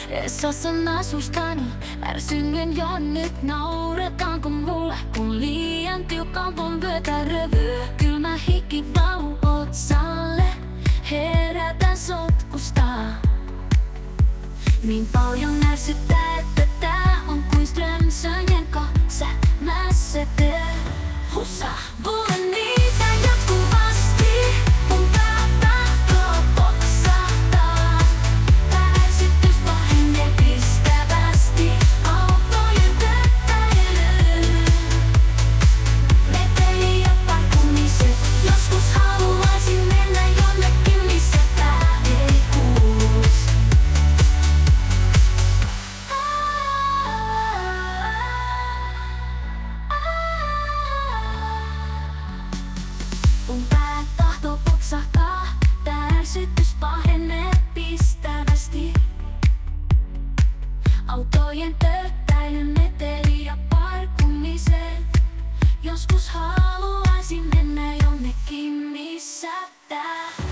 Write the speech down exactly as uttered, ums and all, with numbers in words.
Esosan asustani, ärsyngen jo nyt nauretaanko mulle, kun liian tiukan voin vyötä revyä. Kylmä hiki valuu otsalle, herätän sotkusta. Niin paljon ärsyttää, että tää on kuin Strömsönen kanssa mässätö. Hussa, mulle niitä jatkuvasti, mun pää tahtoo poksahtaa. Tää ärsytys pahenee pistävästi, autojen töttäily. Veteli ja parkumiset, joskus haluaisin mennä jonnekin, missä tää ei kuulus. Mun pää tahtoo poksahtaa, tää ärsytys pahenee pistävästi. Autojen töttäily, meteli ja parkumiset. Joskus haluaisin mennä jonnekin, missä tää